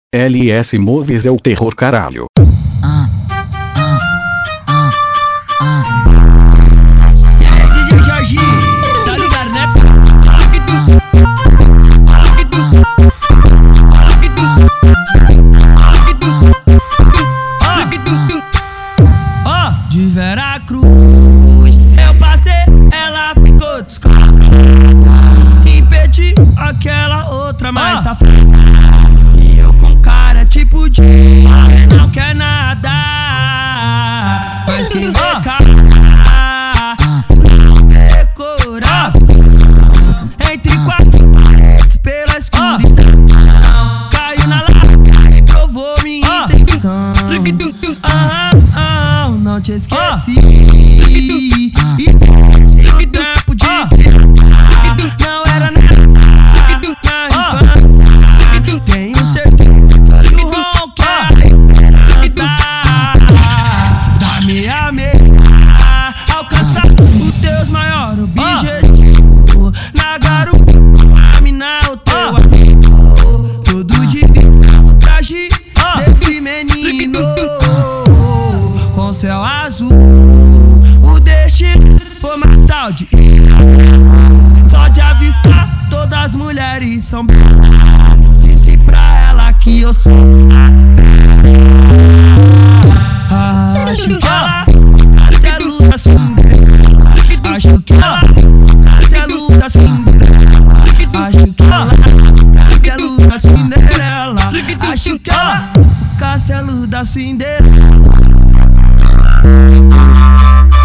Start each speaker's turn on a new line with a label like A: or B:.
A: LS Movies é o terror, caralho.
B: E aí, DJ Jorginho, tá ligado, né? De Veracruz eu passei, ela ficou descolada. Impedi aquela outra mais safada. E eu com cara tipo de quem não quer nada, mas quem quer calar não vê coração. Entre quatro paredes pela escuridão, caiu na lábia e provou minha intenção. Não te esqueci e o tempo de pensar não era nada na infância. Tenho certeza que o ronco é a esperança da minha meia alcançar o teu maior objetivo. Na garupa, a mina é o teu amigo. Todo de o traje desse menino com céu azul. O destino foi matar o dia. Só de avistar todas as mulheres são belas. Disse pra ela que eu sou a acho que ela castelo da Cinderela. Acho que ela castelo da Cinderela. Acho que ela castelo da Cinderela. Acho que ela castelo da Cinderela.